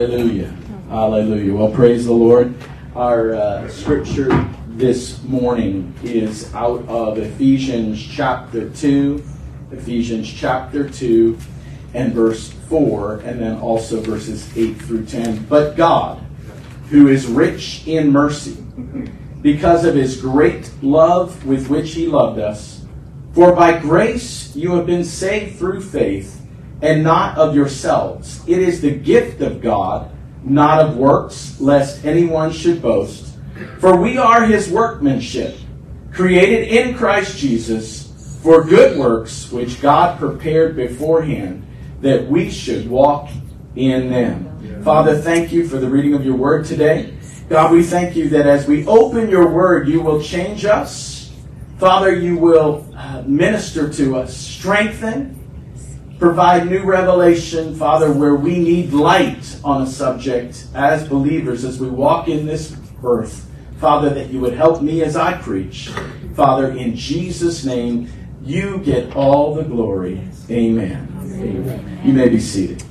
Hallelujah. Hallelujah. Well, praise the Lord. Our scripture this morning is out of Ephesians chapter 2. Ephesians chapter 2 and verse 4, and then also verses 8 through 10. But God, who is rich in mercy, because of his great love with which he loved us, for by grace you have been saved through faith, and not of yourselves. It is the gift of God, not of works, lest anyone should boast. For we are his workmanship, created in Christ Jesus for good works, which God prepared beforehand that we should walk in them. Father, thank you for the reading of your word today. God, we thank you that as we open your word, you will change us. Father, you will minister to us, strengthen, provide new revelation, Father, where we need light on a subject as believers, as we walk in this earth. Father, that you would help me as I preach. Father, in Jesus' name, you get all the glory. Amen. Amen. You may be seated.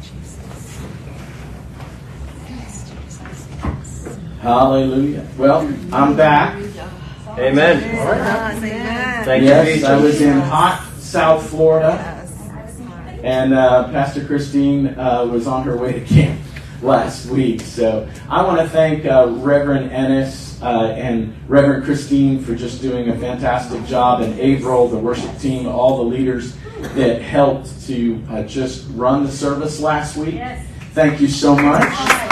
Hallelujah. Well, I'm back. Amen. Thank you. Yes, I was in hot South Florida. And Pastor Christine was on her way to camp last week. So I want to thank Reverend Ennis and Reverend Christine for just doing a fantastic job, and April, the worship team, all the leaders that helped to just run the service last week. Yes. Thank you so much.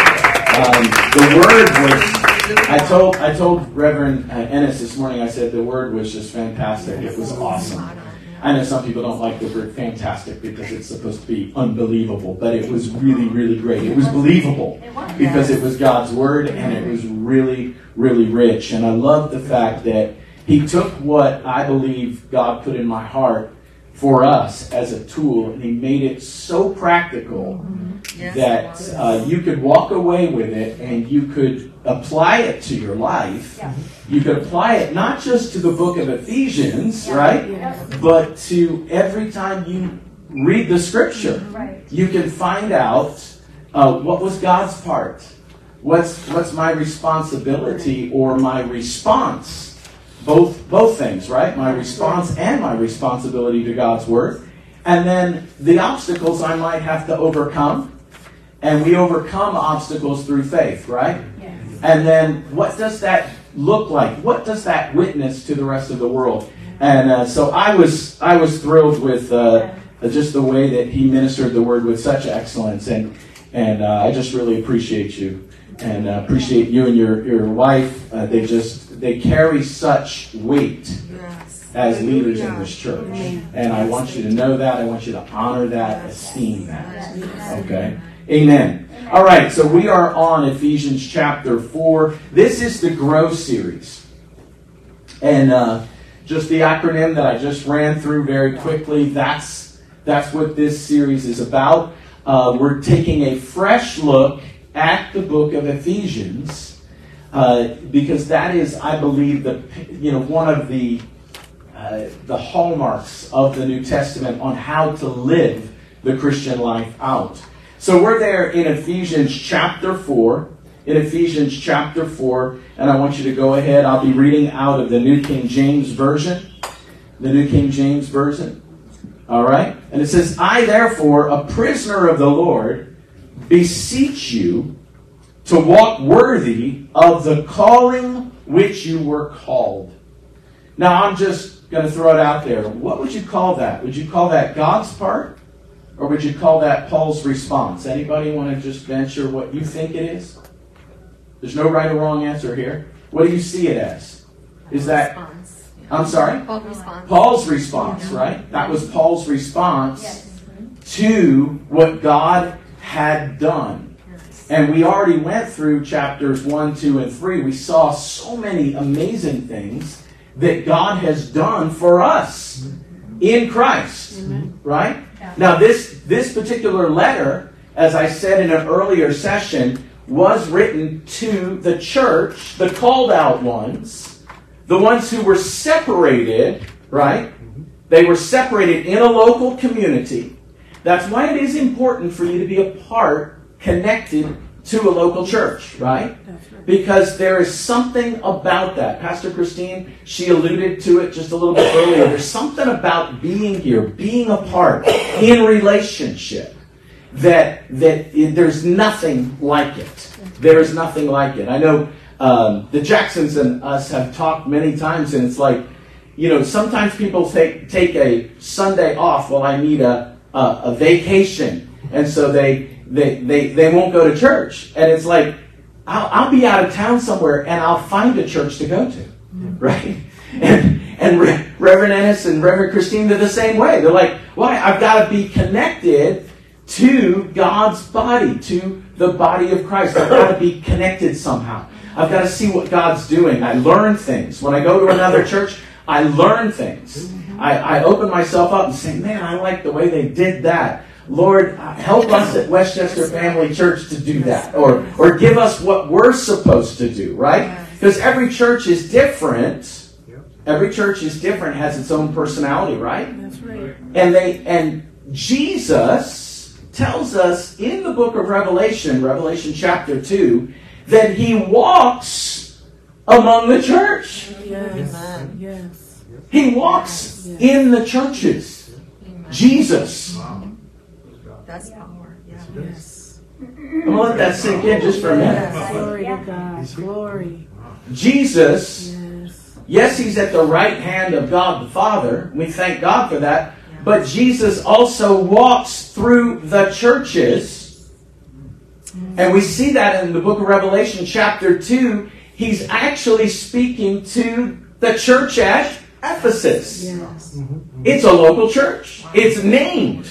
The word was, I told Reverend Ennis this morning, I said the word was just fantastic. It was awesome. I know some people don't like the word fantastic because it's supposed to be unbelievable, but it was really, really great. It was believable because it was God's word, and it was really, really rich. And I love the fact that he took what I believe God put in my heart for us as a tool, and he made it so practical that you could walk away with it and you could apply it to your life. You could apply it not just to the book of Ephesians, right? But to every time you read the scripture. You can find out what was God's part. What's my responsibility or my response? Both things, right? My response and my responsibility to God's word. And then the obstacles I might have to overcome. And we overcome obstacles through faith, right? Yes. And then what does that look like? What does that witness to the rest of the world? And so I was thrilled with just the way that he ministered the word with such excellence. And I just really appreciate you. And appreciate you and your wife. They carry such weight as leaders in this church. And I want you to know that. I want you to honor that, esteem that. Okay? Amen. All right, so we are on Ephesians chapter 4. This is the GROW series. And just the acronym that I just ran through very quickly, that's what this series is about. We're taking a fresh look at the book of Ephesians because that is, I believe, one of the hallmarks of the New Testament on how to live the Christian life out. So we're there in Ephesians chapter 4. In Ephesians chapter 4, and I want you to go ahead. I'll be reading out of the New King James Version. The New King James Version. All right? And it says, I therefore, a prisoner of the Lord, beseech you to walk worthy of the calling which you were called. Now, I'm just going to throw it out there. What would you call that? Would you call that God's part? Or would you call that Paul's response? Anybody want to just venture what you think it is? There's no right or wrong answer here. What do you see it as? Is that... I'm sorry? Paul's response, right? That was Paul's response to what God had done. And we already went through chapters 1, 2, and 3. We saw so many amazing things that God has done for us in Christ, right? Now, this particular letter, as I said in an earlier session, was written to the church, the called out ones, the ones who were separated, right? They were separated in a local community. That's why it is important for you to be a part connected to a local church, right? Because there is something about that. Pastor Christine, she alluded to it just a little bit earlier. There's something about being here, being a part, in relationship, that there's nothing like it. There is nothing like it. I know the Jacksons and us have talked many times, and it's like, sometimes people take a Sunday off. Well, I need a vacation, and so they won't go to church. And it's like, I'll be out of town somewhere, and I'll find a church to go to, right? And Reverend Ennis and Reverend Christine, they're the same way. They're like, well, I've got to be connected to God's body, to the body of Christ. I've got to be connected somehow. I've got to see what God's doing. I learn things. When I go to another church, I learn things. I open myself up and say, man, I like the way they did that. Lord, help us at Westchester Family Church to do that. Or give us what we're supposed to do, right? Because every church is different. Every church is different, has its own personality, right? That's right. And Jesus tells us in the book of Revelation chapter 2, that he walks among the church. Yes. Amen. Yes. He walks in the churches. Jesus. That's power. Yeah. Yes. I'm going to let that sink in just for a minute. Yes. Glory to God. Glory. Jesus, Yes. he's at the right hand of God the Father. We thank God for that. But Jesus also walks through the churches. And we see that in the book of Revelation chapter 2. He's actually speaking to the church at Ephesus. Yes. It's a local church. It's named.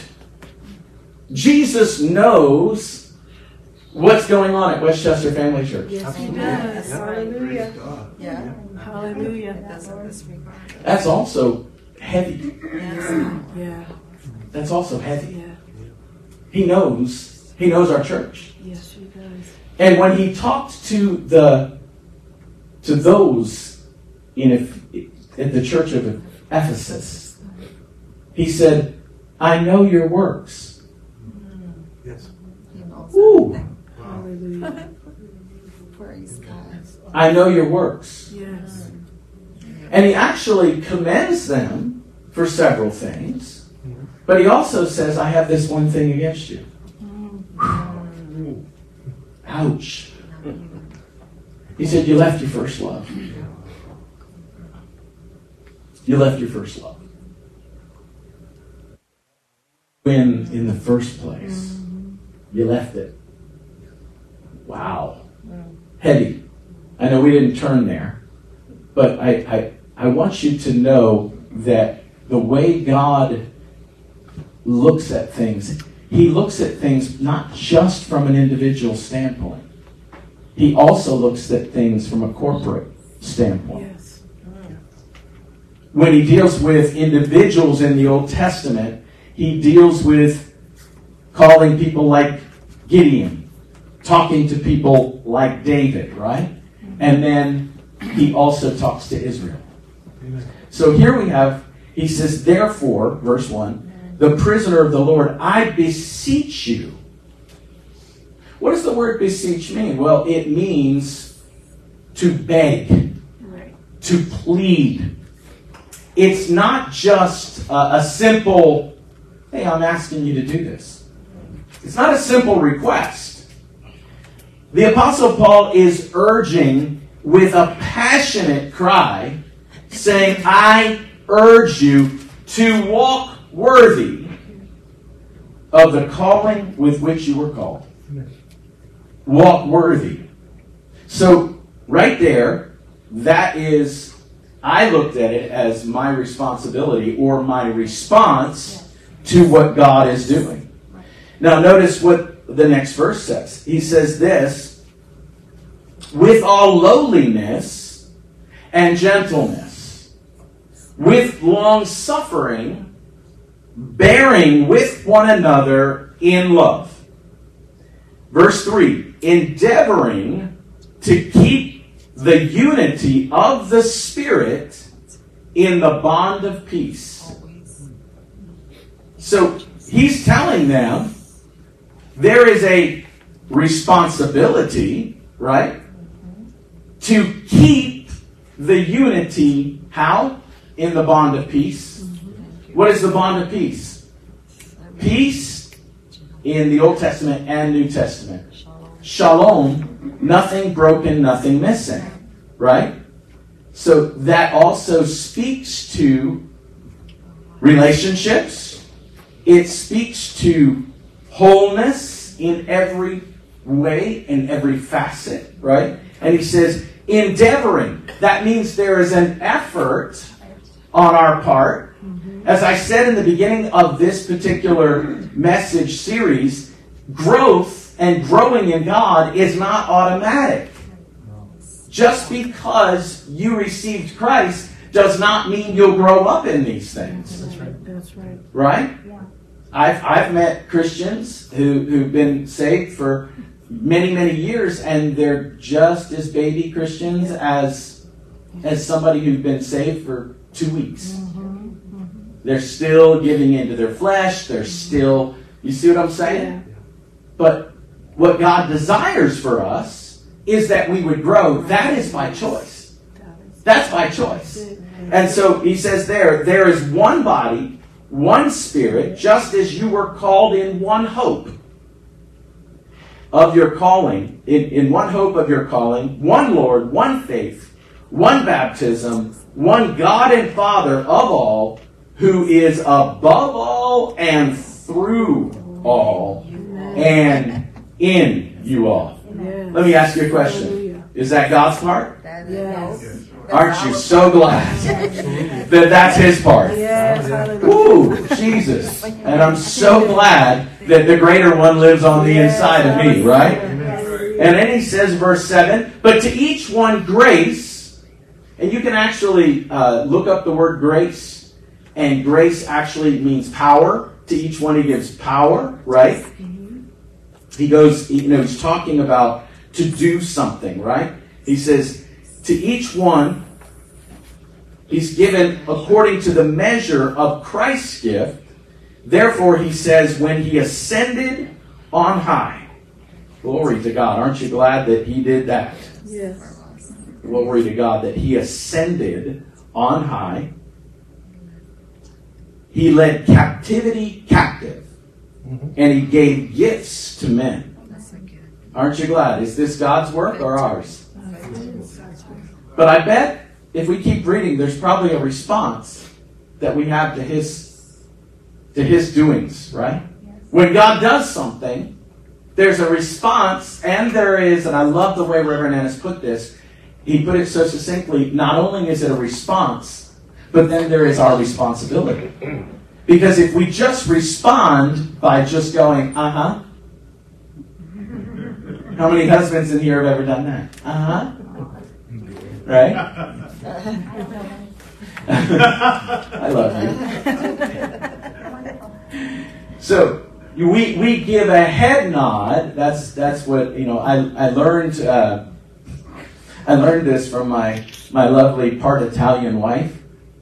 Jesus knows what's going on at Westchester Family Church. Yes, he does. Hallelujah. Yeah. Hallelujah. It doesn't disregard. That's also heavy. Yeah. That's also heavy. Yeah. He knows our church. Yes, he does. And when he talked to those at the church of Ephesus, he said, I know your works. Yes. He knows Ooh. everything. Hallelujah. Praise God. I know your works. Yes. And he actually commends them for several things. But he also says, I have this one thing against you. Ouch. He said, you left your first love. You left your first love. When in the first place, you left it. Wow. Heavy. I know we didn't turn there, but I want you to know that the way God looks at things, he looks at things not just from an individual standpoint. He also looks at things from a corporate standpoint. Yes. When he deals with individuals in the Old Testament, he deals with calling people like Gideon, talking to people like David, right? And then he also talks to Israel. So here we have, he says, therefore, verse 1, the prisoner of the Lord, I beseech you. What does the word beseech mean? Well, it means to beg, to plead. It's not just a simple, hey, I'm asking you to do this. It's not a simple request. The Apostle Paul is urging with a passionate cry, saying, I urge you to walk worthy of the calling with which you were called. Walk worthy. So, right there, that is, I looked at it as my responsibility or my response to what God is doing. Now, notice what the next verse says. He says this, with all lowliness and gentleness, with long suffering, bearing with one another in love. Verse 3, endeavoring to keep the unity of the Spirit in the bond of peace. So he's telling them there is a responsibility, right? To keep the unity, how? In the bond of peace. What is the bond of peace? Peace in the Old Testament and New Testament. Shalom, nothing broken, nothing missing, right? So that also speaks to relationships. It speaks to wholeness in every way, in every facet, right? And he says, endeavoring. That means there is an effort on our part. As I said in the beginning of this particular message series, growth and growing in God is not automatic. Just because you received Christ does not mean you'll grow up in these things. That's right. Right? Yeah. I've met Christians who've been saved for many, many years, and they're just as baby Christians as somebody who's been saved for 2 weeks. They're still giving into their flesh. They're still, you see what I'm saying? Yeah. But what God desires for us is that we would grow. That is by choice. That's by choice. And so he says there is one body, one spirit, just as you were called in one hope of your calling, in one hope of your calling, one Lord, one faith, one baptism, one God and Father of all, who is above all and through all and in you all. Yes. Let me ask you a question. Hallelujah. Is that God's part? Yes. Aren't you so glad that that's his part? Yes. Hallelujah. Woo, Jesus. And I'm so glad that the greater one lives on the inside of me, right? And then he says, verse 7, but to each one grace, and you can actually look up the word grace, and grace actually means power. To each one he gives power, right? He goes, he's talking about to do something, right? He says, to each one, he's given according to the measure of Christ's gift. Therefore, he says, when he ascended on high. Glory to God. Aren't you glad that he did that? Yes. Glory to God that he ascended on high. He led captivity captive. And he gave gifts to men. Aren't you glad? Is this God's work or ours? But I bet if we keep reading, there's probably a response that we have to his doings, right? When God does something, there's a response, and there is, and I love the way Reverend Ennis put this, he put it so succinctly, not only is it a response, but then there is our responsibility. Because if we just respond by just going, uh-huh. How many husbands in here have ever done that? Uh-huh. Right? I love you. So we give a head nod. That's what I learned. I learned this from my lovely part Italian wife.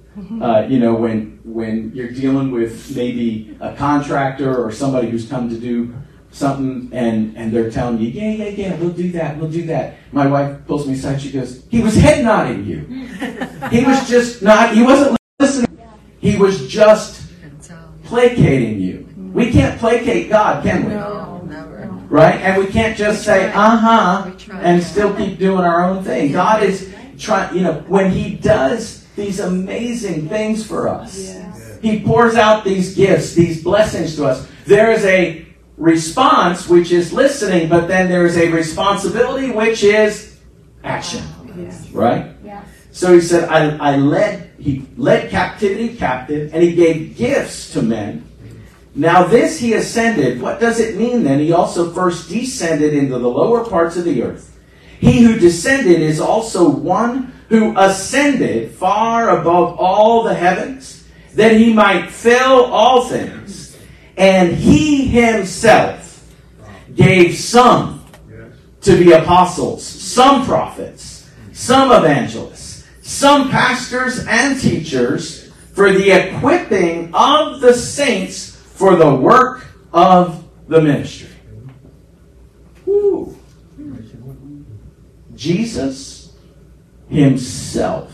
When you're dealing with maybe a contractor or somebody who's come to do something and they're telling you, yeah, we'll do that. My wife pulls me aside, she goes, he was head nodding you. He was just he wasn't listening. He was just placating you. We can't placate God, can we? No, never. Right? And we can't just say, uh-huh, and still keep doing our own thing. God is trying, when he does these amazing things for us, Yes. he pours out these gifts, these blessings to us. There is a response, which is listening, but then there is a responsibility, which is action. Yes. Right? Yes. So he said, he led captivity captive, and he gave gifts to men. Now this he ascended. What does it mean then? He also first descended into the lower parts of the earth. He who descended is also one who ascended far above all the heavens, that he might fill all things. And he himself gave some to be apostles, some prophets, some evangelists, some pastors and teachers, for the equipping of the saints for the work of the ministry. Woo. Jesus himself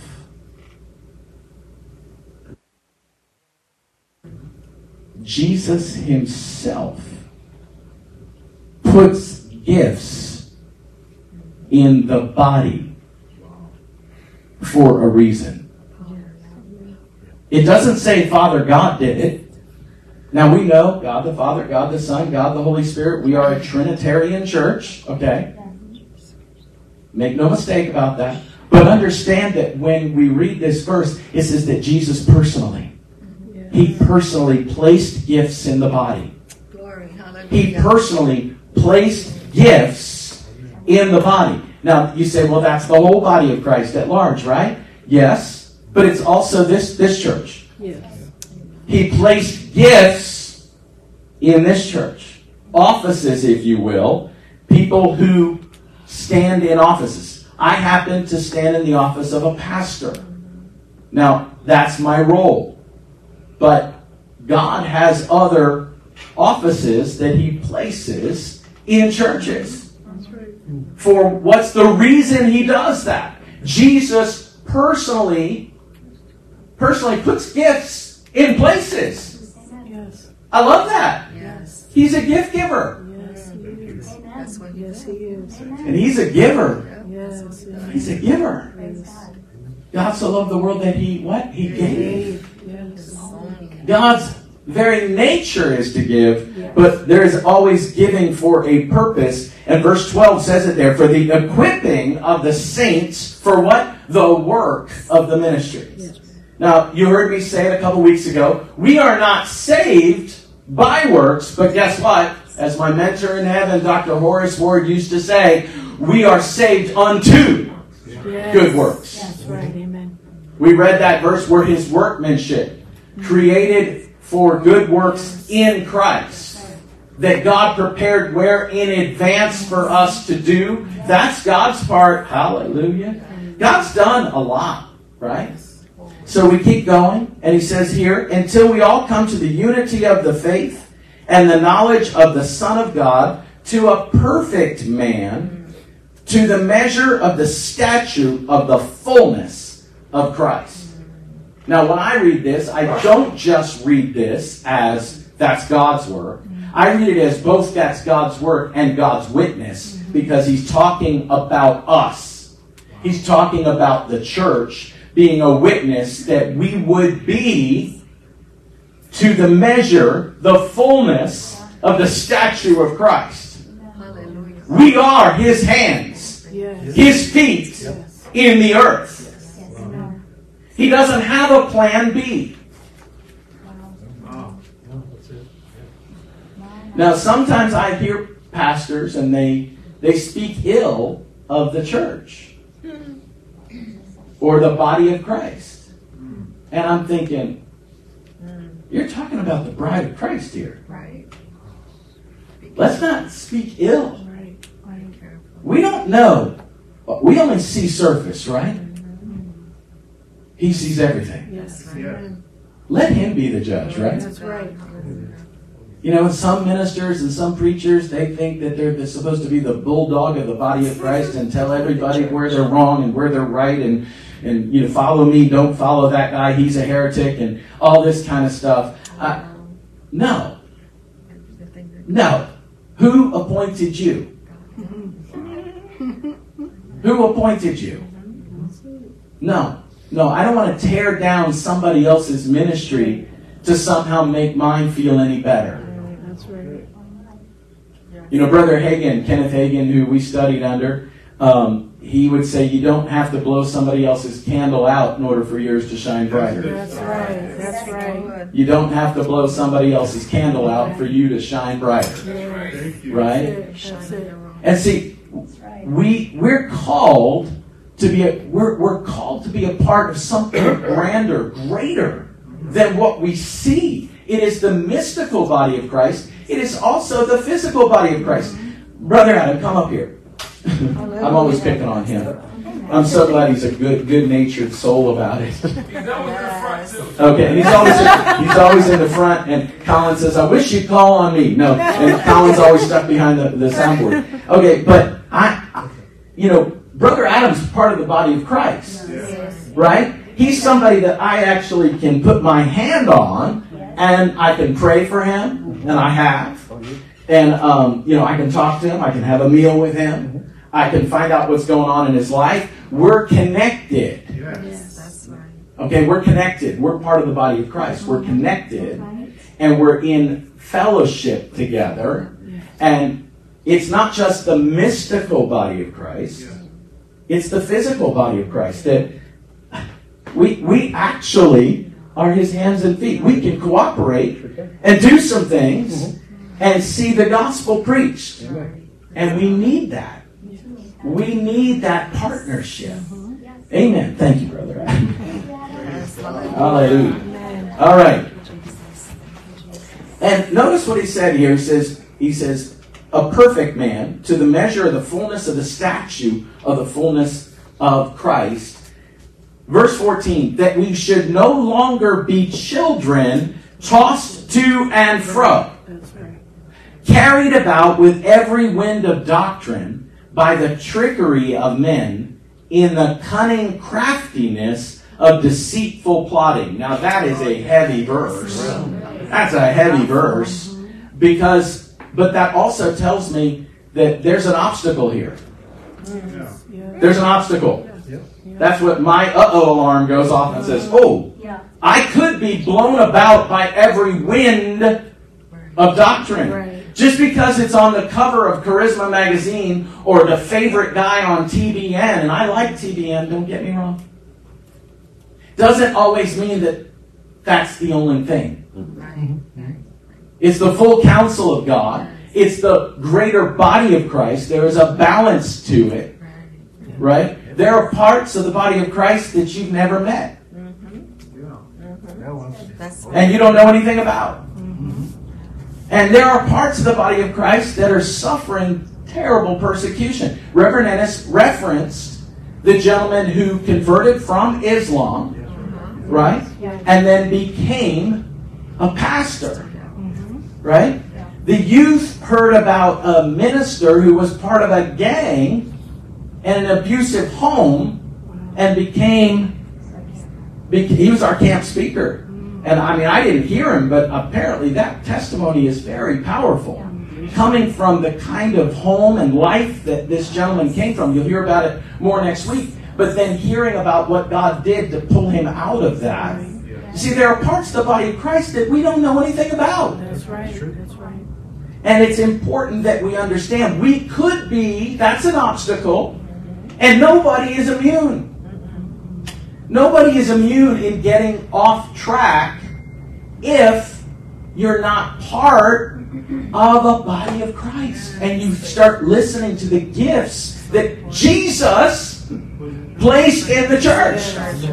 puts gifts in the body for a reason. It doesn't say Father God did it. Now we know God the Father, God the Son, God the Holy Spirit. We are a Trinitarian church, okay? Make no mistake about that. But understand that when we read this verse, it says that Jesus personally, he personally placed gifts in the body. Glory, hallelujah. He personally placed gifts in the body. Now, you say, well, that's the whole body of Christ at large, right? Yes, but it's also this church. Yes. He placed gifts in this church. Offices, if you will. People who stand in offices. I happen to stand in the office of a pastor. Now, that's my role. But God has other offices that he places in churches. That's right. For what's the reason he does that? Jesus personally puts gifts in places. Yes. I love that. Yes. He's a gift giver. Yes, he is. That's what he Yes, he is. And he's a giver. Yes. He's a giver. Yes. God so loved the world that he, what? He gave. Yes. God's very nature is to give, but there is always giving for a purpose. And verse 12 says it there, for the equipping of the saints for what? The work of the ministry. Yes. Now, you heard me say it a couple weeks ago, we are not saved by works, but guess what? As my mentor in heaven, Dr. Horace Ward, used to say, we are saved unto Yes. good works. That's right. Amen. We read that verse, we're his workmanship, created for good works in Christ, that God prepared where in advance for us to do. That's God's part. Hallelujah. God's done a lot, right? So we keep going, and he says here, until we all come to the unity of the faith and the knowledge of the Son of God, to a perfect man, to the measure of the stature of the fullness of Christ. Now, when I read this, I don't just read this as that's God's work. I read it as both that's God's work and God's witness, because he's talking about us. He's talking about the church being a witness that we would be to the measure, the fullness of the stature of Christ. Hallelujah. We are his hands, Yes. his feet Yes. in the earth. Amen. He doesn't have a plan B. Wow. No, that's it. Now, sometimes I hear pastors and they speak ill of the church or the body of Christ. And I'm thinking, you're talking about the bride of Christ here. Right. Let's not speak ill. Right. Right. We don't know. We only see surface, right? He sees everything. Yes. Yeah. Amen. Let him be the judge, right? That's right. You know, some ministers and some preachers, they think that they're supposed to be the bulldog of the body of Christ and tell everybody where they're wrong and where they're right and you know, follow me, don't follow that guy, he's a heretic, and all this kind of stuff. No. No. Who appointed you? Who appointed you? No. No, I don't want to tear down somebody else's ministry to somehow make mine feel any better. That's right. You know, Brother Hagin, Kenneth Hagin, who we studied under, he would say you don't have to blow somebody else's candle out in order for yours to shine brighter. That's right. That's right. You don't have to blow somebody else's candle out for you to shine brighter. Yes. Right? That's it. And see, we're called to be we're called to be a part of something grander, greater than what we see. It is the mystical body of Christ. It is also the physical body of Christ. Brother Adam, come up here. I'm always picking on him. I'm so glad he's a good-natured soul about it. He's always in the front, too. Okay, and he's always in the front, and Colin says, I wish you'd call on me. No, and Colin's always stuck behind the soundboard. Okay, but Brother Adam's part of the body of Christ, right? He's somebody that I actually can put my hand on, and I can pray for him, and I have. And, I can talk to him. I can have a meal with him. I can find out what's going on in his life. We're connected. Yes, that's right. Okay, we're connected. We're part of the body of Christ. We're connected, and we're in fellowship together. And it's not just the mystical body of Christ. It's the physical body of Christ. That we actually are his hands and feet. We can cooperate and do some things and see the gospel preached. And we need that. We need that partnership. Amen. Thank you, Brother Adam. Hallelujah. All right. And notice what he said here. He says, a perfect man, to the measure of the fullness of the statue of the fullness of Christ. Verse 14, that we should no longer be children tossed to and fro, carried about with every wind of doctrine, by the trickery of men, in the cunning craftiness of deceitful plotting. Now that is a heavy verse. That's a heavy verse. But that also tells me that there's an obstacle here. There's an obstacle. That's what my uh-oh alarm goes off and says, I could be blown about by every wind of doctrine. Just because it's on the cover of Charisma magazine or the favorite guy on TBN, and I like TBN, don't get me wrong, doesn't always mean that that's the only thing. It's the full counsel of God. It's the greater body of Christ. There is a balance to it. Right? There are parts of the body of Christ that you've never met. And you don't know anything about. And there are parts of the body of Christ that are suffering terrible persecution. Reverend Ennis referenced the gentleman who converted from Islam, right? And then became a pastor, right? The youth heard about a minister who was part of a gang and an abusive home and he was our camp speaker. And I didn't hear him, but apparently that testimony is very powerful. Coming from the kind of home and life that this gentleman came from. You'll hear about it more next week. But then hearing about what God did to pull him out of that. You see, there are parts of the body of Christ that we don't know anything about. That's right. That's right. And it's important that we understand we could be, that's an obstacle, and nobody is immune. Nobody is immune in getting off track if you're not part of a body of Christ. And you start listening to the gifts that Jesus placed in the church.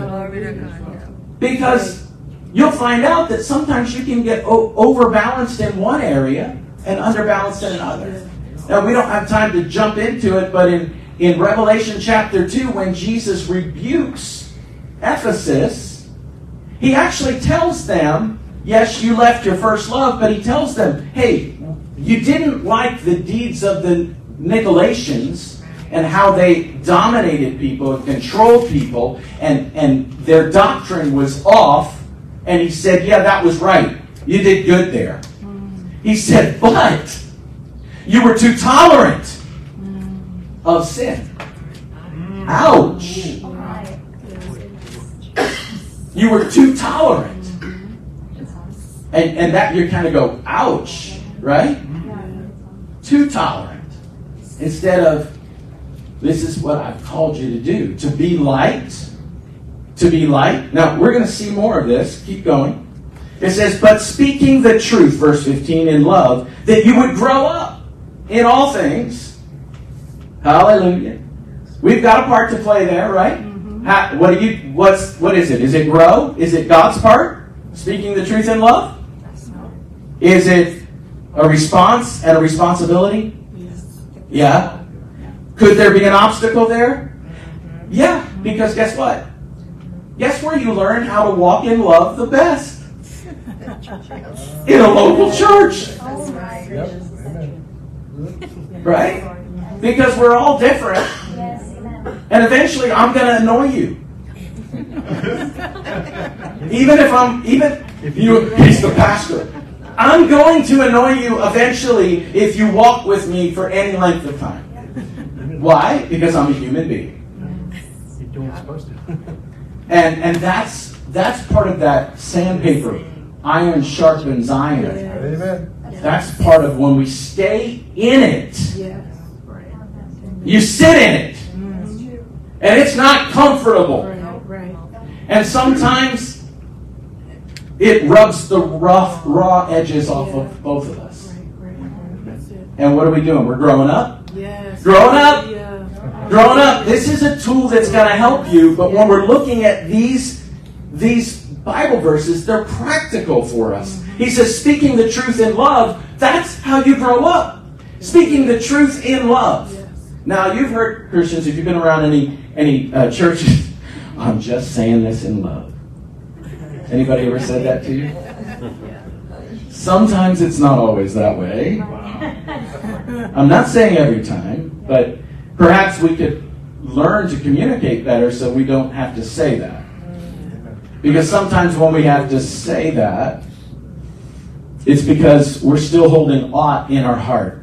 Because you'll find out that sometimes you can get overbalanced in one area and underbalanced in another. Now, we don't have time to jump into it, but in Revelation chapter 2, when Jesus rebukes Ephesus, he actually tells them, yes, you left your first love, but he tells them, hey, you didn't like the deeds of the Nicolaitans and how they dominated people and controlled people, and their doctrine was off. And he said, yeah, that was right. You did good there. He said, but you were too tolerant of sin. Ouch. You were too tolerant. And that you kind of go, ouch, right? Too tolerant. Instead of, this is what I've called you to do. To be light. To be light. Now, we're going to see more of this. Keep going. It says, but speaking the truth, verse 15, in love, that you would grow up in all things. Hallelujah. We've got a part to play there, right? What is it? Is it grow? Is it God's part? Speaking the truth in love? Is it a response and a responsibility? Yeah. Could there be an obstacle there? Yeah, because guess what? Guess where you learn how to walk in love the best? In a local church. That's right. Right? Because we're all different. And eventually I'm going to annoy you. He's the pastor. I'm going to annoy you eventually if you walk with me for any length of time. Why? Because I'm a human being. You're doing what you're supposed to. And that's part of that sandpaper. Iron sharpens iron. Amen. That's part of when we stay in it. Yes. You sit in it. And it's not comfortable. Right. And sometimes it rubs the rough, raw edges off of both of us. Right. That's it. And what are we doing? We're growing up. Yes. Growing up. Yeah. Growing up. This is a tool that's going to help you. But when we're looking at these Bible verses, they're practical for us. He says, speaking the truth in love, that's how you grow up. Speaking the truth in love. Yes. Now, you've heard Christians, if you've been around any churches, I'm just saying this in love. Anybody ever said that to you? Sometimes it's not always that way. I'm not saying every time, but perhaps we could learn to communicate better so we don't have to say that. Because sometimes when we have to say that, it's because we're still holding aught in our heart.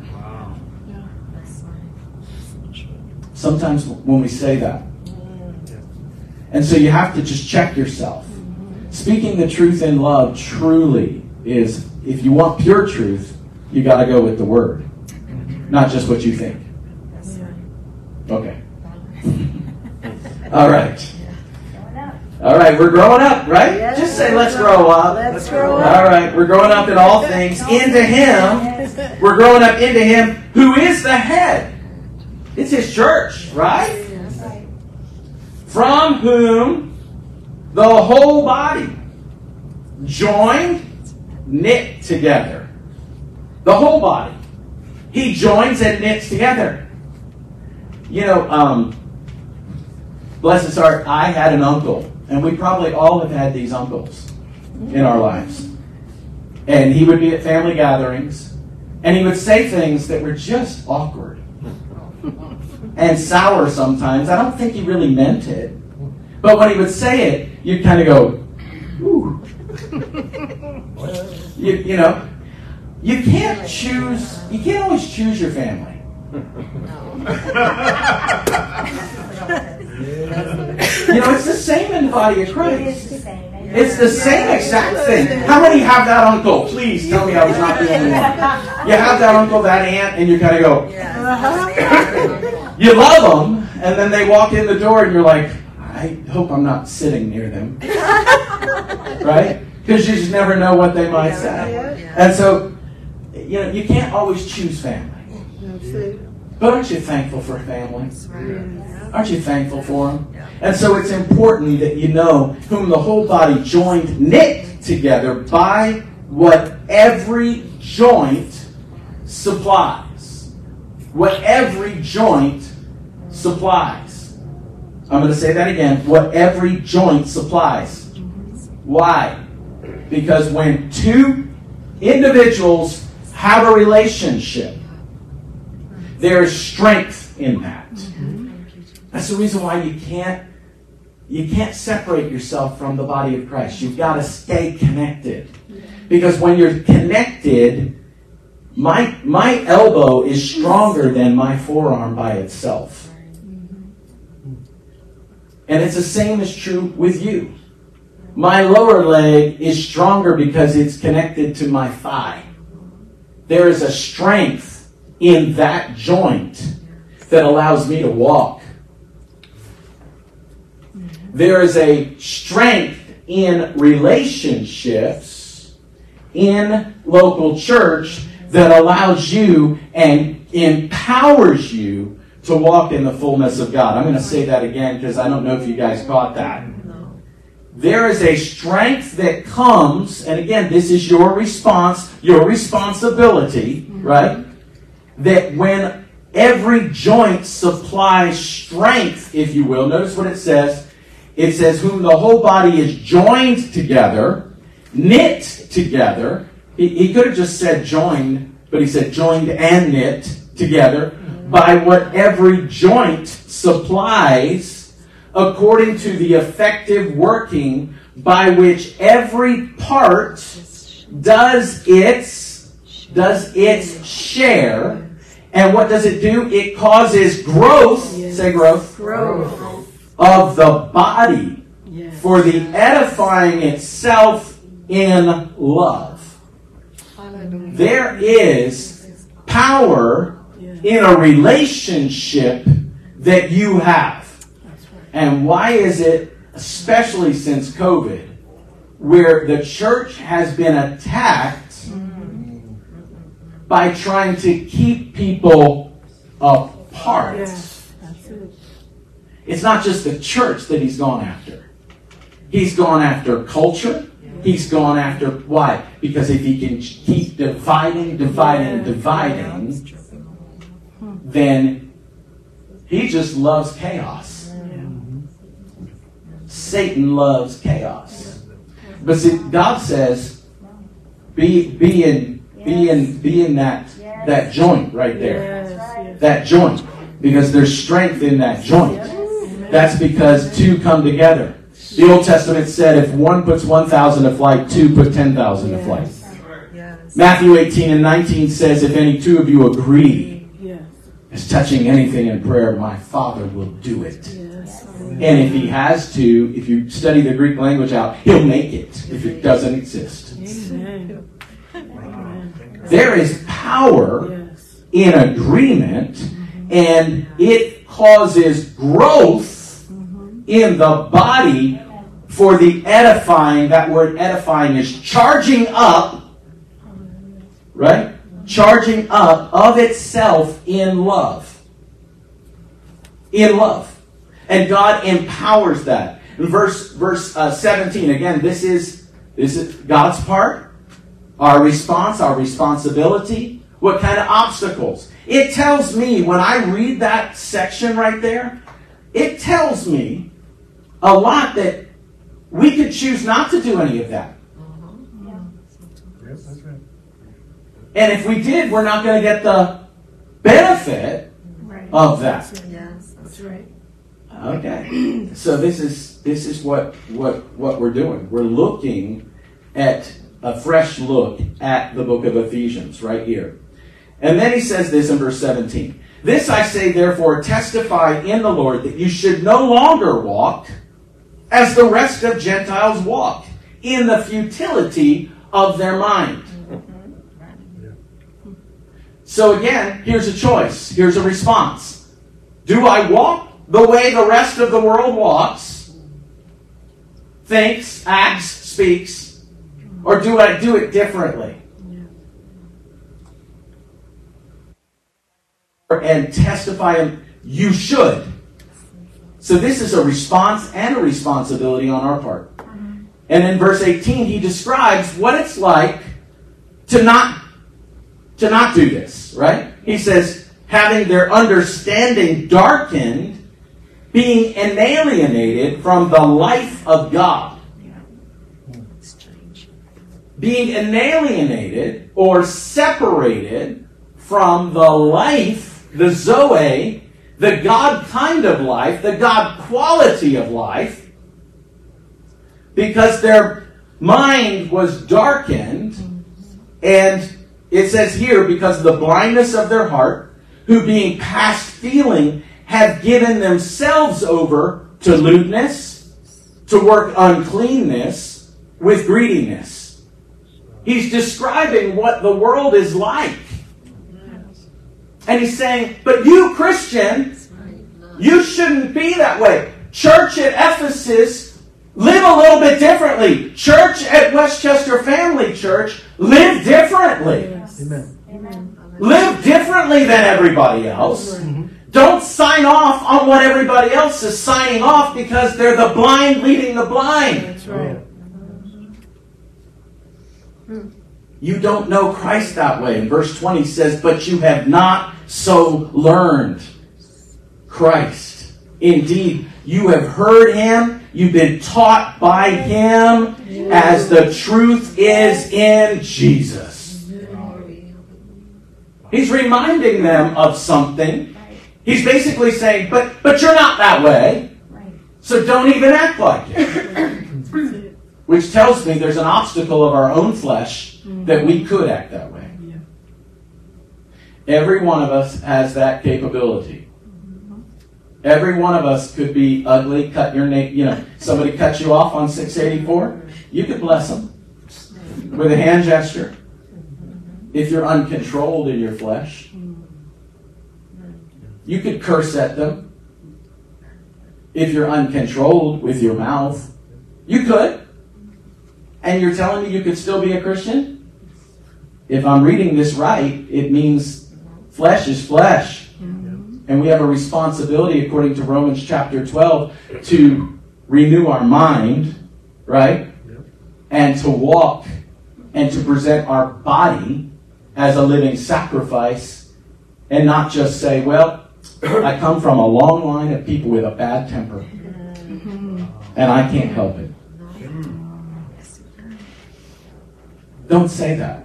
Sometimes when we say that. And so you have to just check yourself. Speaking the truth in love truly is, if you want pure truth, you got to go with the Word. Not just what you think. Okay. All right. All right, we're growing up, right? Yes, just say, let's grow up. Let's grow up. All right, we're growing up in all things into Him. We're growing up into Him who is the head. It's His church, right? From whom the whole body, joined, knit together. The whole body. He joins and knits together. You know, bless his heart, I had an uncle, and we probably all have had these uncles in our lives. And he would be at family gatherings, and he would say things that were just awkward and sour sometimes. I don't think he really meant it. But when he would say it, you'd kind of go, ooh. You know, you can't always choose your family. You know, it's the same in the body of Christ. It's the same exact thing. How many have that uncle? Please tell me I was not the only one. You have that uncle, that aunt, and you kind of go, you love them, and then they walk in the door and you're like, I hope I'm not sitting near them. Right? Because you just never know what they might say. And so, you know, you can't always choose family. But aren't you thankful for family? Aren't you thankful for them? And so it's important that you know whom the whole body joined, knit together by what every joint supplies. What every joint supplies. I'm going to say that again. What every joint supplies. Why? Because when two individuals have a relationship, there is strength in that. That's the reason why you can't separate yourself from the body of Christ. You've got to stay connected. Because when you're connected, my elbow is stronger than my forearm by itself. And it's the same is true with you. My lower leg is stronger because it's connected to my thigh. There is a strength in that joint that allows me to walk. There is a strength in relationships in local church that allows you and empowers you to walk in the fullness of God. I'm going to say that again because I don't know if you guys caught that. There is a strength that comes, and again, this is your response, your responsibility, right? That when every joint supplies strength, if you will. Notice what it says. It says, whom the whole body is joined together, knit together. He could have just said joined, but he said joined and knit together by what every joint supplies, according to the effective working by which every part does its share. And what does it do? It causes growth, say growth, of the body for the edifying itself in love. There is power in a relationship that you have. And why is it, especially since COVID, where the church has been attacked by trying to keep people apart? It's not just the church that he's gone after. He's gone after culture. He's gone after, why? Because if he can keep dividing, then he just loves chaos. Satan loves chaos. But see, God says, be in that joint right there. That joint. Because there's strength in that joint. That's because two come together. The Old Testament said if one puts 1,000 to flight, two put 10,000 to flight. Matthew 18:19 says, if any two of you agree as touching anything in prayer, my Father will do it. And if he has to, if you study the Greek language out, he'll make it if it doesn't exist. There is power in agreement, and it causes growth in the body for the edifying. That word edifying is charging up, right? Charging up of itself in love. In love. And God empowers that. In verse 17, again, this is God's part, our response, our responsibility. What kind of obstacles? It tells me, when I read that section right there, it tells me a lot that we could choose not to do any of that. Yes, that's right. And if we did, we're not going to get the benefit of that. Yes, that's right. Okay. So this is what we're doing. We're looking at a fresh look at the book of Ephesians right here. And then he says this in verse 17. This I say, therefore, testify in the Lord that you should no longer walk as the rest of Gentiles walk, in the futility of their mind. So again, here's a choice. Here's a response. Do I walk the way the rest of the world walks, thinks, acts, speaks, or do I do it differently? And testify, and you should. So this is a response and a responsibility on our part. And in verse 18, he describes what it's like to not do this, right? He says, having their understanding darkened, being alienated from the life of God. Being alienated or separated from the life, the Zoe, the God kind of life, the God quality of life, because their mind was darkened, and it says here, because of the blindness of their heart, who being past feeling have given themselves over to lewdness, to work uncleanness with greediness. He's describing what the world is like. And he's saying, but you, Christian, you shouldn't be that way. Church at Ephesus, live a little bit differently. Church at Westchester Family Church, live differently. Amen. Live differently than everybody else. Don't sign off on what everybody else is signing off, because they're the blind leading the blind. That's right. you don't know Christ that way. And verse 20 says, but you have not so learned Christ. Indeed, you have heard him. You've been taught by him as the truth is in Jesus. He's reminding them of something. He's basically saying, but you're not that way. So don't even act like it. Which tells me there's an obstacle of our own flesh that we could act that way. Every one of us has that capability. Every one of us could be ugly, cut your name, somebody cut you off on 684. You could bless them with a hand gesture. If you're uncontrolled in your flesh, you could curse at them. If you're uncontrolled with your mouth, you could. And you're telling me you could still be a Christian? If I'm reading this right, it means flesh is flesh. And we have a responsibility, according to Romans chapter 12, to renew our mind, right? And to walk and to present our body as a living sacrifice and not just say, well, I come from a long line of people with a bad temper and I can't help it. Don't say that.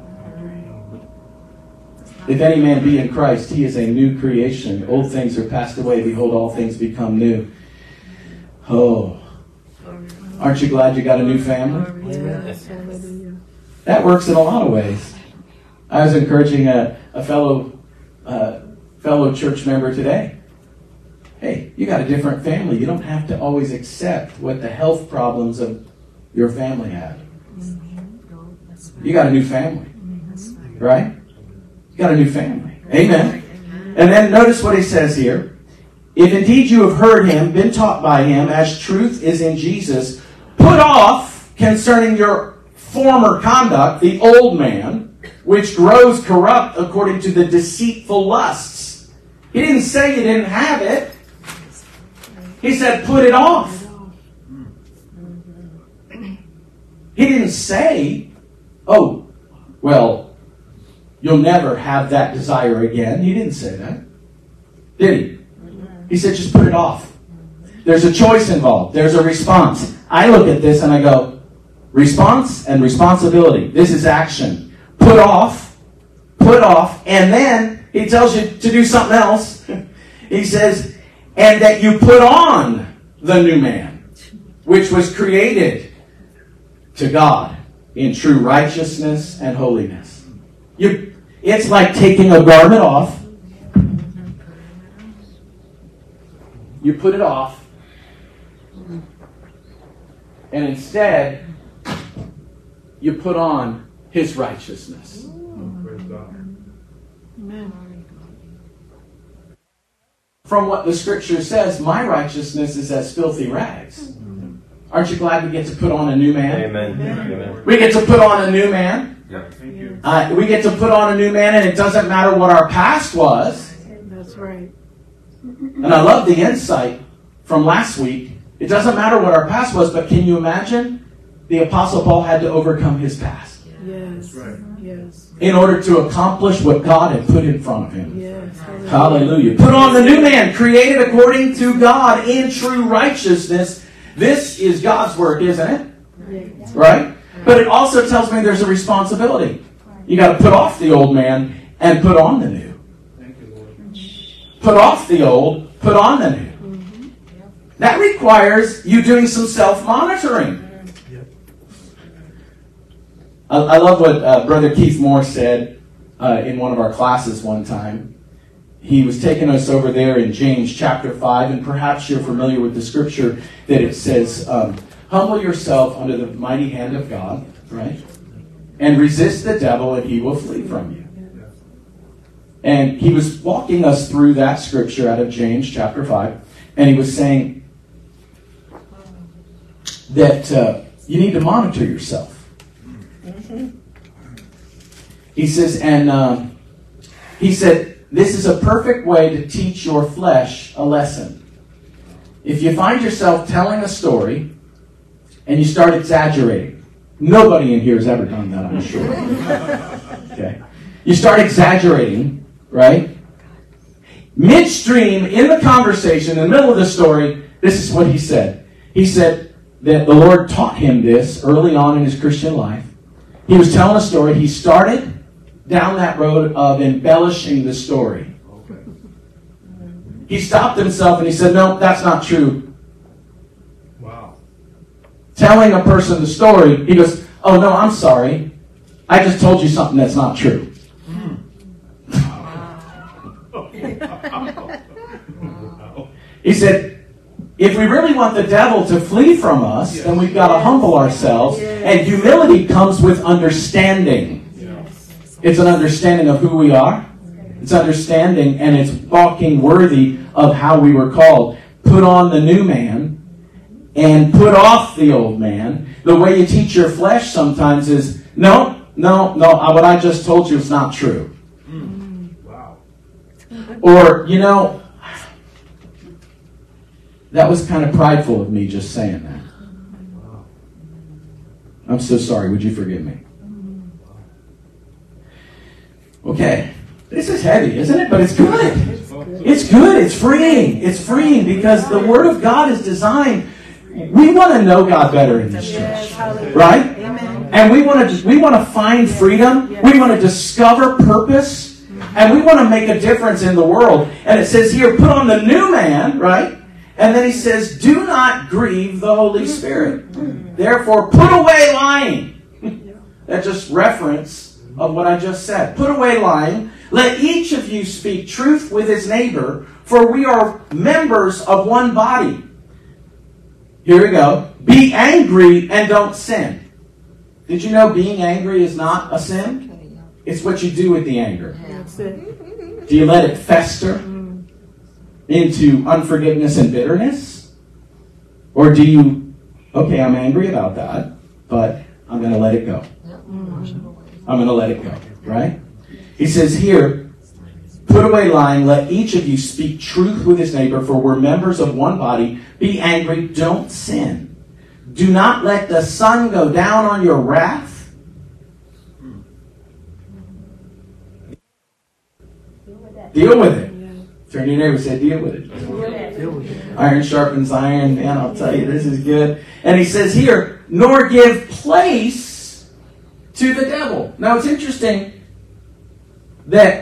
If any man be in Christ, he is a new creation. Old things are passed away. Behold, all things become new. Oh. Aren't you glad you got a new family? Yes. That works in a lot of ways. I was encouraging a fellow church member today. Hey, you got a different family. You don't have to always accept what the health problems of your family have. You got a new family. Right? Got a new family. Amen. And then notice what he says here. If indeed you have heard him, been taught by him, as truth is in Jesus, put off concerning your former conduct the old man, which grows corrupt according to the deceitful lusts. He didn't say you didn't have it. He said put it off. He didn't say, oh, well, you'll never have that desire again. He didn't say that. Did he? He said, just put it off. There's a choice involved. There's a response. I look at this and I go, response and responsibility. This is action. Put off, and then he tells you to do something else. He says, and that you put on the new man, which was created to God in true righteousness and holiness. It's like taking a garment off. You put it off. And instead, you put on his righteousness. From what the scripture says, my righteousness is as filthy rags. Aren't you glad we get to put on a new man? Amen. We get to put on a new man. Yep. Thank you. We get to put on a new man, and it doesn't matter what our past was. That's right. And I love the insight from last week. It doesn't matter what our past was, but can you imagine? The Apostle Paul had to overcome his past. Yes. That's right. Yes. In order to accomplish what God had put in front of him. Yes. Hallelujah. Put on the new man, created according to God in true righteousness. This is God's work, isn't it? Right? But it also tells me there's a responsibility. You got to put off the old man and put on the new. Thank you, Lord. Put off the old, put on the new. That requires you doing some self-monitoring. I love what Brother Keith Moore said in one of our classes one time. He was taking us over there in James chapter 5, and perhaps you're familiar with the scripture that it says, humble yourself under the mighty hand of God, right? And resist the devil and he will flee from you. And he was walking us through that scripture out of James chapter 5, and he was saying that you need to monitor yourself. He says, and he said, this is a perfect way to teach your flesh a lesson. If you find yourself telling a story and you start exaggerating, Nobody in here has ever done that, I'm sure. Okay. You start exaggerating, right? Midstream in the conversation, in the middle of the story, this is what he said. He said that the Lord taught him this early on in his Christian life. He was telling a story. He started down that road of embellishing the story. He stopped himself and he said, no, that's not true. Wow. Telling a person the story, he goes, oh no, I'm sorry. I just told you something that's not true. He said, if we really want the devil to flee from us, then we've got to humble ourselves. And humility comes with understanding. It's an understanding of who we are. It's understanding, and it's walking worthy of how we were called. Put on the new man and put off the old man. The way you teach your flesh sometimes is, no, what I just told you is not true. Wow. Or, that was kind of prideful of me just saying that. I'm so sorry. Would you forgive me? Okay. This is heavy, isn't it? But it's good. It's good. It's freeing. It's freeing because the Word of God is designed. We want to know God better in this church. Right? And we want to find freedom. We want to discover purpose. And we want to make a difference in the world. And it says here, put on the new man, right? And then he says, do not grieve the Holy Spirit. Therefore, put away lying. That's just reference of what I just said. Put away lying. Let each of you speak truth with his neighbor, for we are members of one body. Here we go. Be angry and don't sin. Did you know being angry is not a sin? It's what you do with the anger. Do you let it fester into unforgiveness and bitterness? Or do you, okay, I'm angry about that, but I'm going to let it go. I'm going to let it go, right? He says here, put away lying, let each of you speak truth with his neighbor, for we're members of one body. Be angry, don't sin. Do not let the sun go down on your wrath. Deal with it. Turn to your neighbor and say, deal with it. Iron sharpens iron. Man, I'll tell you, this is good. And he says here, nor give place to the devil. Now, it's interesting that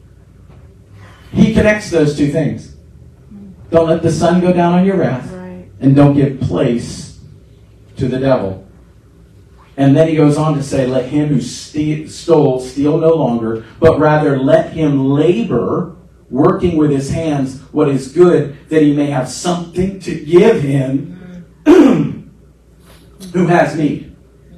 he connects those two things. Don't let the sun go down on your wrath. And don't give place to the devil. And then he goes on to say, let him who stole steal no longer, but rather let him labor, working with his hands what is good, that he may have something to give him who has need.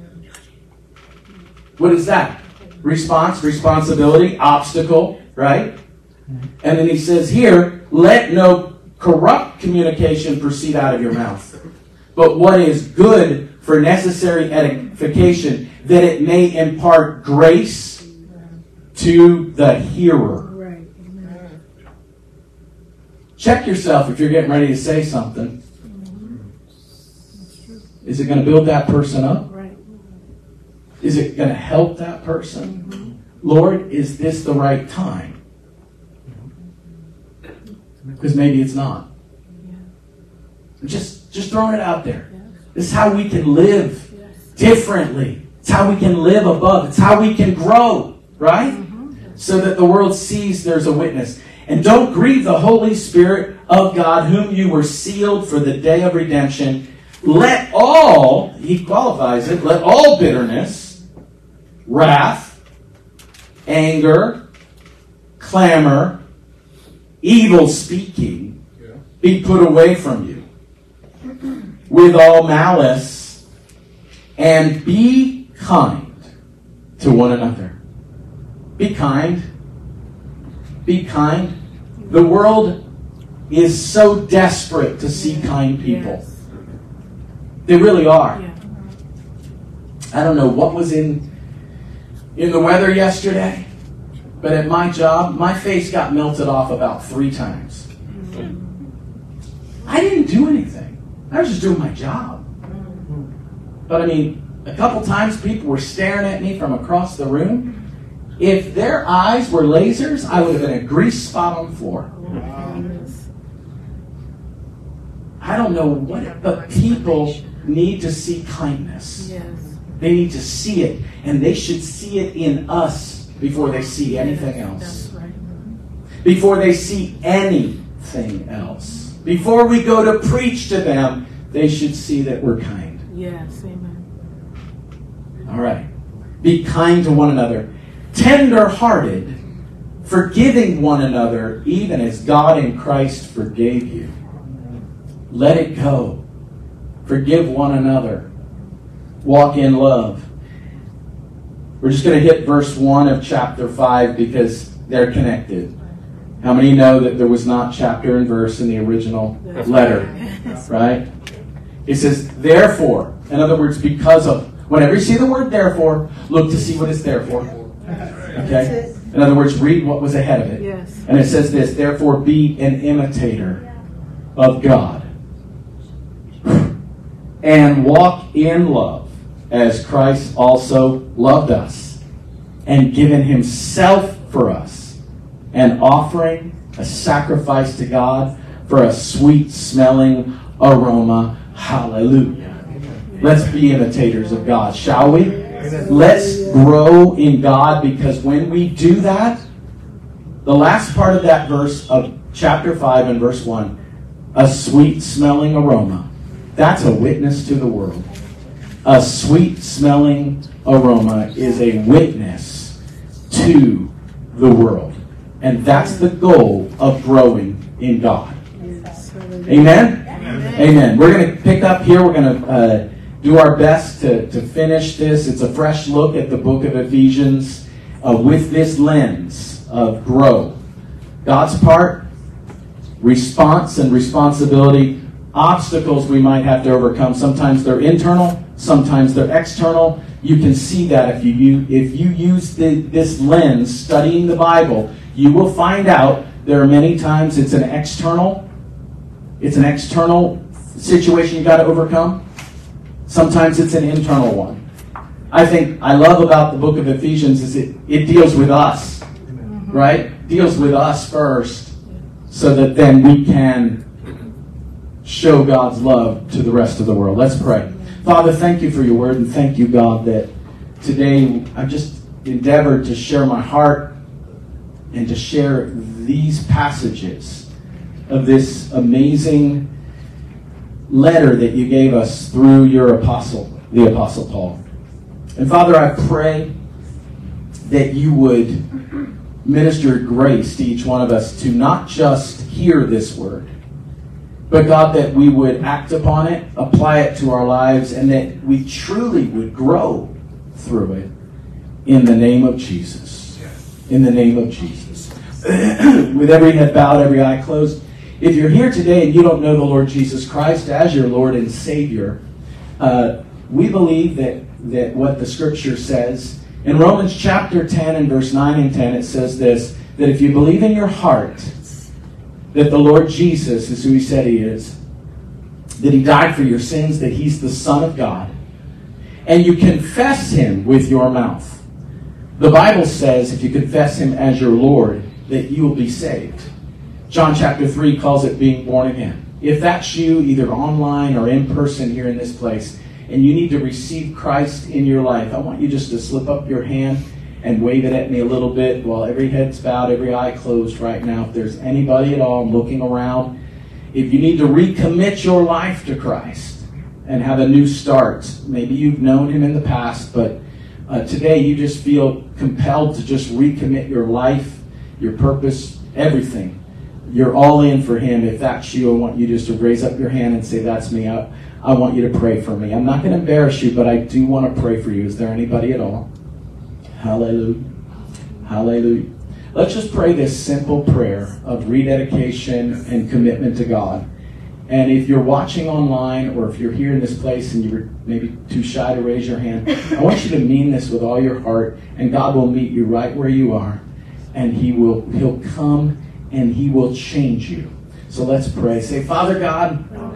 What is that? Responsibility, obstacle, right? And then he says here, let no corrupt communication proceed out of your mouth, but what is good for necessary edification, that it may impart grace to the hearer. Check yourself if you're getting ready to say something. Is it going to build that person up? Is it going to help that person? Lord, is this the right time? Because maybe it's not. Just throwing it out there. This is how we can live differently. It's how we can live above. It's how we can grow, right? So that the world sees there's a witness. And don't grieve the Holy Spirit of God, whom you were sealed for the day of redemption. Let all, he qualifies it, let all bitterness, wrath, anger, clamor, evil speaking be put away from you, with all malice, and be kind to one another. Be kind. Be kind. The world is so desperate to see kind people. They really are. I don't know what was in the weather yesterday, but at my job, my face got melted off about 3 times. I didn't do anything. I was just doing my job. But I mean, A couple times people were staring at me from across the room. If their eyes were lasers, I would have been a grease spot on the floor. I don't know what, but people need to see kindness. Yes. They need to see it, and they should see it in us before they see anything else. That's right. Before they see anything else. Before we go to preach to them, they should see that we're kind. Yes, amen. All right. Be kind to one another. Tender-hearted, forgiving one another, even as God in Christ forgave you. Let it go. Forgive one another. Walk in love. We're just going to hit verse 1 of chapter 5 because they're connected. How many know that there was not chapter and verse in the original letter? Right? It says, therefore. In other words, because of. Whenever you see the word therefore, look to see what it's there for. Okay? In other words, read what was ahead of it. Yes. And it says this, therefore be an imitator of God. And walk in love, as Christ also loved us, and given himself for us, an offering, a sacrifice to God, for a sweet-smelling aroma. Hallelujah. Let's be imitators of God, shall we? Let's grow in God, because when we do that, the last part of that verse of chapter 5 and verse 1, a sweet-smelling aroma. That's a witness to the world. A sweet-smelling aroma is a witness to the world. And that's the goal of growing in God. Yes. Amen? Amen. We're going to pick up here. We're going to do our best to finish this. It's a fresh look at the book of Ephesians with this lens of grow. God's part, response and responsibility, obstacles we might have to overcome. Sometimes they're internal, sometimes they're external. You can see that if you use this lens studying the Bible, you will find out there are many times it's an external situation you got to overcome. Sometimes it's an internal one. I think I love about the book of Ephesians is it deals with us, right? Deals with us first, so that then we can show God's love to the rest of the world. Let's pray. Father, thank you for your word, and thank you, God, that today I've just endeavored to share my heart and to share these passages of this amazing letter that you gave us through your apostle, the Apostle Paul. And Father, I pray that you would minister grace to each one of us to not just hear this word, but God, that we would act upon it, apply it to our lives, and that we truly would grow through it in the name of Jesus. In the name of Jesus. With every head bowed, every eye closed, if you're here today and you don't know the Lord Jesus Christ as your Lord and Savior, we believe that what the Scripture says, in Romans chapter 10 and verse 9 and 10, it says this, that if you believe in your heart that the Lord Jesus is who he said he is, that he died for your sins, that he's the Son of God, and you confess him with your mouth, the Bible says if you confess him as your Lord, that you will be saved. John chapter 3 calls it being born again. If that's you, either online or in person here in this place, and you need to receive Christ in your life, I want you just to slip up your hand and wave it at me a little bit while every head's bowed, every eye closed right now. If there's anybody at all, I'm looking around. If you need to recommit your life to Christ and have a new start, maybe you've known him in the past, but today you just feel compelled to just recommit your life, your purpose, everything. You're all in for him. If that's you, I want you just to raise up your hand and say, that's me. I want you to pray for me. I'm not going to embarrass you, but I do want to pray for you. Is there anybody at all? Hallelujah. Hallelujah. Let's just pray this simple prayer of rededication and commitment to God. And if you're watching online or if you're here in this place and you're maybe too shy to raise your hand, I want you to mean this with all your heart, and God will meet you right where you are, and He'll come and He will change you. So let's pray. Say, Father God,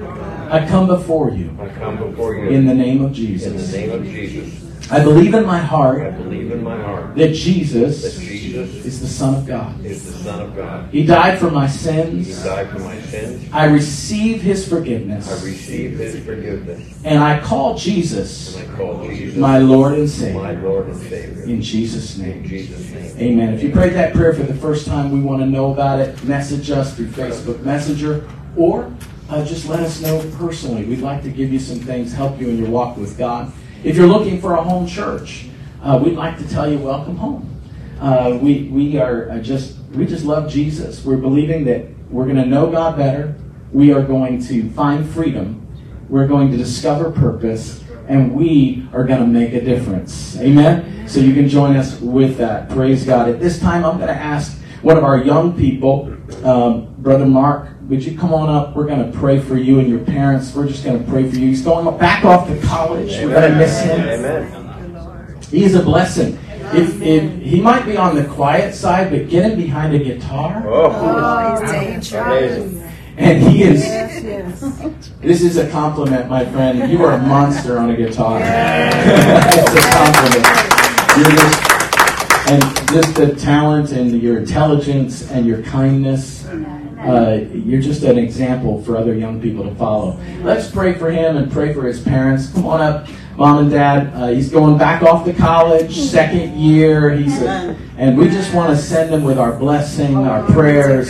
I come before you I come before you in the name of in the Jesus. name of Jesus. I believe in my I heart believe in my heart that Jesus that Jesus is the Son of God. is the Son of God. He died for my He sins. died for my sins. I receive His I forgiveness. receive His forgiveness. And I call Jesus And I call Jesus my Lord and my Savior. Lord and Savior. In Jesus' In name. Jesus' name. Amen. If you prayed that prayer for the first time, we want to know about it. Message us through Facebook Messenger, or just let us know personally. We'd like to give you some things, help you in your walk with God. If you're looking for a home church, we'd like to tell you welcome home. We just love Jesus. We're believing that we're going to know God better. We are going to find freedom. We're going to discover purpose, and we are going to make a difference. Amen. So you can join us with that. Praise God. At this time, I'm going to ask one of our young people, Brother Mark, would you come on up? We're going to pray for you and your parents. We're just going to pray for you. He's going back off to college. We're going to miss him. Amen. He's a blessing. If he might be on the quiet side, but get him behind a guitar. Oh, he's dangerous. Amazing. And he is. Yes, yes. This is a compliment, my friend. You are a monster on a guitar. It's a compliment. And just the talent and your intelligence and your kindness. You're just an example for other young people to follow. Let's pray for him and pray for his parents. Come on up, Mom and Dad. He's going back off to college, second year. And we just want to send him with our blessing, our prayers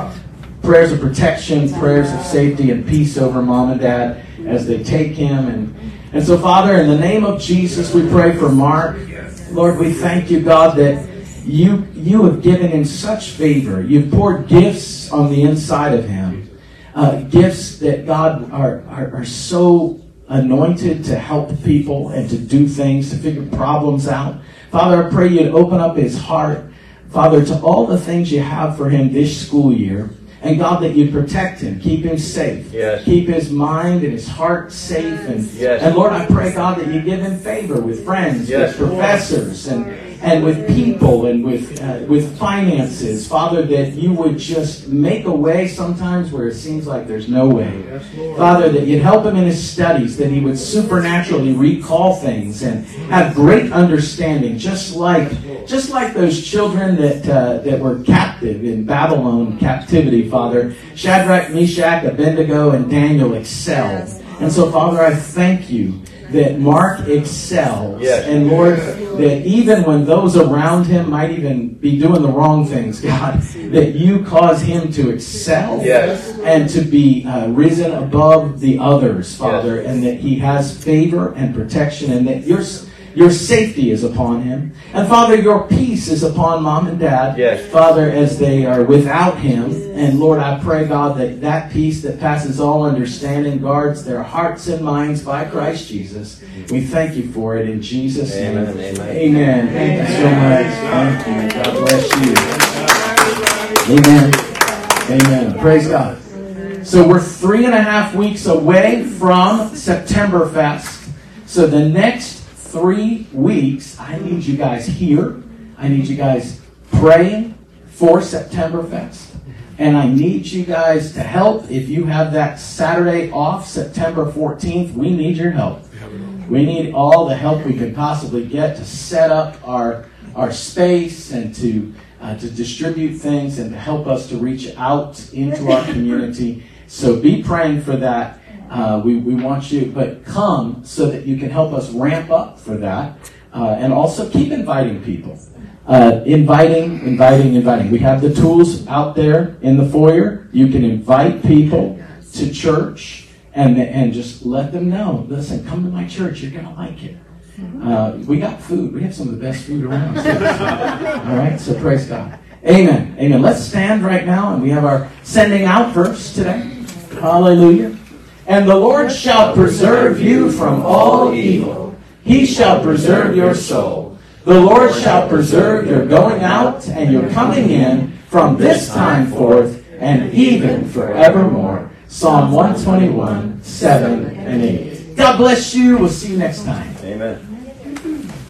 of protection, prayers of safety and peace over Mom and Dad as they take him. And so, Father, in the name of Jesus, we pray for Mark. Lord, we thank you, God, that you have given him such favor. You've poured gifts on the inside of him. Gifts that, God, are so anointed to help people and to do things, to figure problems out. Father, I pray you'd open up his heart, Father, to all the things you have for him this school year. And God, that you'd protect him, keep him safe. Yes. Keep his mind and his heart safe. And Lord, I pray, God, that you give him favor with friends, Yes. with professors, and with people, and with finances. Father, that you would just make a way sometimes where it seems like there's no way. Yes, Lord. Father, that you'd help him in his studies, that he would supernaturally recall things and have great understanding, just like those children that were captive in Babylon captivity, Father. Shadrach, Meshach, Abednego, and Daniel excelled. And so, Father, I thank you that Mark excels. Yes. And Lord, that even when those around him might even be doing the wrong things, God, that you cause him to excel. Yes. And to be risen above the others, Father, and that he has favor and protection, and that your safety is upon him. And Father, your peace is upon Mom and Dad, Yes. Father, as they are without him. And Lord, I pray, God, that peace that passes all understanding guards their hearts and minds by Christ Jesus. We thank you for it in Jesus' name. Amen. Amen. Amen. Thank you so much. Thank you. God bless you. Amen. Amen. Praise God. So we're 3.5 weeks away from Septemberfest. So the next 3 weeks, I need you guys here. I need you guys praying for Septemberfest. And I need you guys to help. If you have that Saturday off, September 14th, we need your help. We need all the help we can possibly get to set up our space and to distribute things and to help us to reach out into our community. So be praying for that. We want you, but come so that you can help us ramp up for that. And also keep inviting people. Inviting. We have the tools out there in the foyer. You can invite people to church and just let them know, listen, come to my church. You're going to like it. We got food. We have some of the best food around. All right, so praise God. Amen. Amen. Let's stand right now, and we have our sending out verse today. Hallelujah. And the Lord shall preserve you from all evil. He shall preserve your soul. The Lord shall preserve your going out and your coming in from this time forth and even forevermore. Psalm 121, 7 and 8. God bless you. We'll see you next time. Amen.